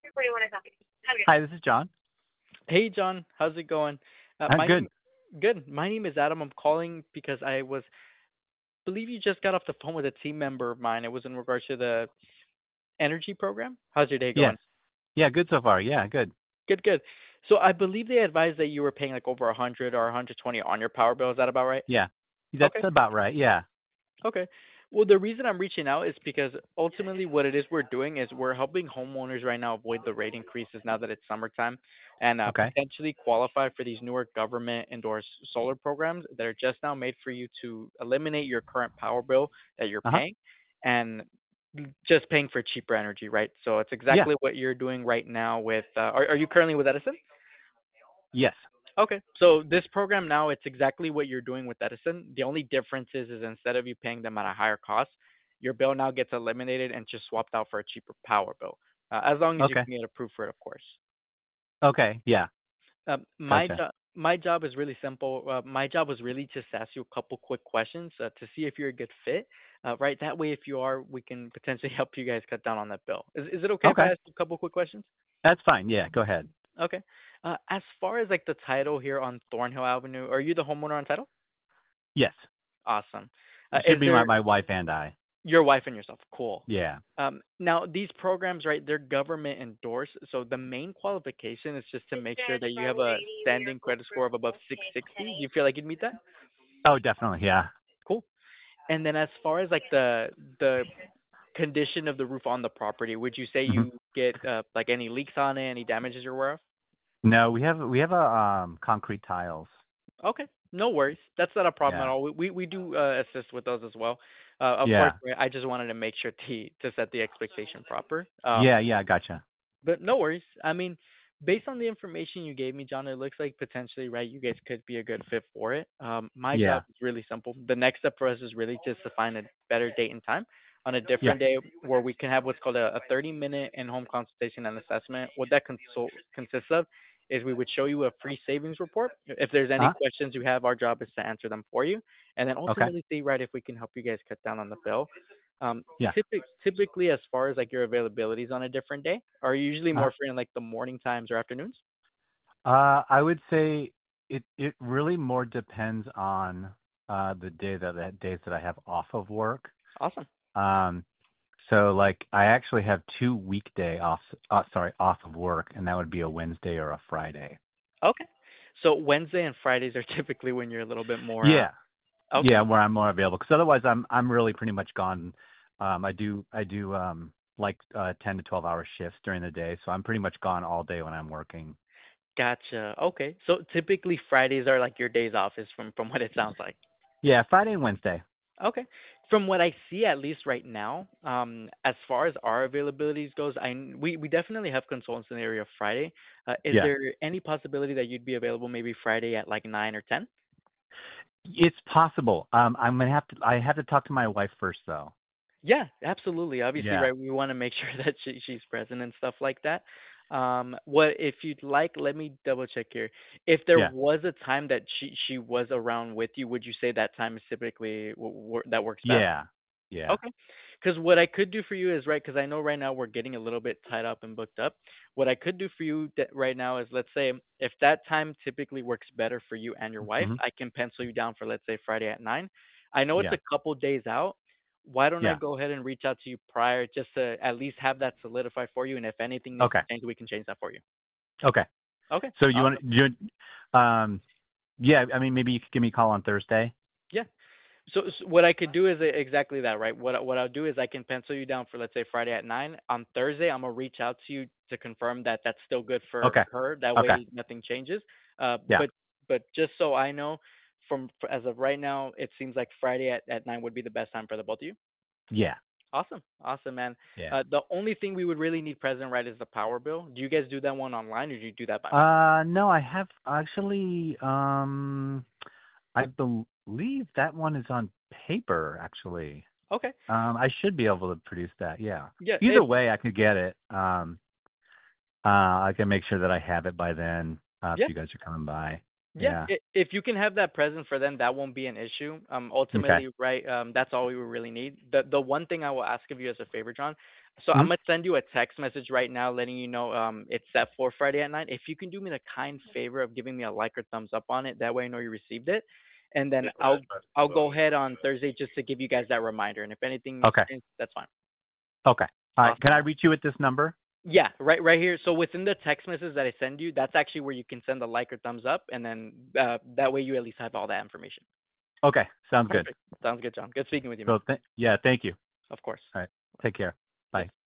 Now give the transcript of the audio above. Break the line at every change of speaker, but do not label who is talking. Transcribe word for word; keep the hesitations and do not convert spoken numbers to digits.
Hi, this is John.
Hey, John, how's it going? Uh,
I'm
my name,
good.
good. My name is Adam. I'm calling because I was believe you just got off the phone with a team member of mine. It was in regards to the energy program. How's your day
Yes.
going?
Yeah, good so far. Yeah, good.
Good, good. So I believe they advised that you were paying like over a hundred or a hundred twenty on your power bill. Is that about right?
Yeah. That's
Okay.
about right. Yeah.
Okay. Well, the reason I'm reaching out is because ultimately what it is we're doing is we're helping homeowners right now avoid the rate increases now that it's summertime and uh,
Okay.
potentially qualify for these newer government endorsed solar programs that are just now made for you to eliminate your current power bill that you're
Uh-huh.
paying and just paying for cheaper energy, right? So it's
Yeah.
exactly what you're doing right now with, uh, are, are you currently with Edison?
Yes.
Okay. So this program now, it's exactly what you're doing with Edison. The only difference is, is instead of you paying them at a higher cost, your bill now gets eliminated and just swapped out for a cheaper power bill, uh, as long as you
Okay.
can get approved for it, of course.
Okay. Yeah.
Um, my
Gotcha.
job, my job is really simple. Uh, my job was really just to ask you a couple quick questions uh, to see if you're a good fit. Uh, right. That way, if you are, we can potentially help you guys cut down on that bill. Is is it okay if I
Okay.
ask you a couple quick questions?
That's fine. Yeah, go ahead.
Okay. Uh, as far as like the title here on Thornhill Avenue, are you the homeowner on title?
Yes.
Awesome. Uh,
It should
is
be my,
there
my wife and I.
your wife and yourself? Cool.
Yeah.
Um, now these programs, right? They're government endorsed, so the main qualification is just to make sure that you have a standing credit score of above six sixty. Do you feel like you'd meet that?
Oh, definitely. Yeah.
Cool. And then as far as like the the condition of the roof on the property, would you say
hmm
you get uh, like any leaks on it, any damages you're aware of?
No, we have we have a um concrete tiles.
Okay, no worries. That's not a problem at
Yeah.
all. We we, we do uh, assist with those as well. Uh, of course,
Yeah.
right, I just wanted to make sure to to set the expectation proper. Um,
Yeah, yeah, gotcha.
but no worries. I mean, based on the information you gave me, John, it looks like potentially, right, you guys could be a good fit for it. Um, my job
Yeah.
is really simple. The next step for us is really just to find a better date and time on a
Yeah.
different day where we can have what's called a, a thirty minute in-home consultation and assessment. What that consult consists of is we would show you a free savings report. If there's any
Uh-huh.
questions you have, our job is to answer them for you, and then
Okay.
ultimately see, right, if we can help you guys cut down on the bill. Um,
Yeah.
typic- typically, as far as like your availabilities on a different day, are you usually
Uh-huh.
more free in like the morning times or afternoons?
Uh, I would say it it really more depends on uh the day that that days that I have off of work.
Awesome.
Um, so like I actually have two weekday off. Uh, sorry, off of work, and that would be a Wednesday or a Friday.
Okay. So Wednesday and Fridays are typically when you're a little bit more. Uh,
Yeah,
okay.
yeah, where I'm more available. Because otherwise, I'm I'm really pretty much gone. Um, I do I do um like uh ten to twelve hour shifts during the day, so I'm pretty much gone all day when I'm working.
Gotcha. Okay. So typically Fridays are like your days off, is from from what it sounds like.
Yeah, Friday and Wednesday.
Okay. From what I see, at least right now, um, as far as our availabilities goes, I we we definitely have consultants in the area of Friday. Uh, is
Yeah.
there any possibility that you'd be available maybe Friday at like nine or ten?
It's possible. Um, I'm gonna have to. I have to talk to my wife first, though.
Yeah, absolutely. Obviously,
Yeah.
right, we want to make sure that she, she's present and stuff like that. Um, what if you'd like? Let me double check here. If there
Yeah.
was a time that she she was around with you, would you say that time is typically w- w- that works best?
Yeah. Yeah.
Okay. Because what I could do for you is right. Because I know right now we're getting a little bit tied up and booked up. What I could do for you that right now is, let's say, if that time typically works better for you and your wife,
hmm
I can pencil you down for, let's say, Friday at nine. I know it's
Yeah.
a couple days out. Why don't I
Yeah.
go ahead and reach out to you prior, just to at least have that solidified for you? And if anything needs
Okay.
to change, we can change that for you.
Okay.
Okay.
So you want
Awesome.
you um yeah, I mean maybe you could give me a call on Thursday.
Yeah. So, so what I could do is e- exactly that, right? What I- what I'll do is I can pencil you down for, let's say, Friday at nine. On Thursday, I'm gonna reach out to you to confirm that that's still good for
Okay.
her. That
Okay.
way, nothing changes. Uh,
Yeah.
but but just so I know, from f- as of right now, it seems like Friday at, at nine would be the best time for the both of you.
Yeah.
Awesome, awesome, man.
Yeah.
Uh, the only thing we would really need present, right, is the power bill. Do you guys do that one online, or do you do that by mail?
Uh no, I have actually um I believe that one is on paper actually.
Okay.
Um I should be able to produce that. Yeah.
Yeah.
Either
If
way I could get it. Um uh I can make sure that I have it by then uh if
yeah.
you guys are coming by.
Yeah,
Yeah.
i- if you can have that present for them, that won't be an issue. Um,
Okay.
ultimately, right? Um, that's all we would really need. The the one thing I will ask of you as a favor, John, So I'm
Mhm.
gonna send you a text message right now, letting you know um it's set for Friday at nine. If you can do me the kind favor of giving me a like or thumbs up on it, that way I know you received it, and then I'll I'll go ahead on Thursday just to give you guys that reminder. And if anything needs
Okay.
to change, that's fine.
Okay. All right. Can
Awesome.
I reach you at this number?
Yeah, right right here. So within the text message that I send you, that's actually where you can send a like or thumbs up, and then uh, that way you at least have all that information.
Okay. Sounds good.
Perfect. Sounds good, John. Good speaking with you, man.
So th- yeah, thank you.
Of course.
All right. Take care.
Yes.
Bye.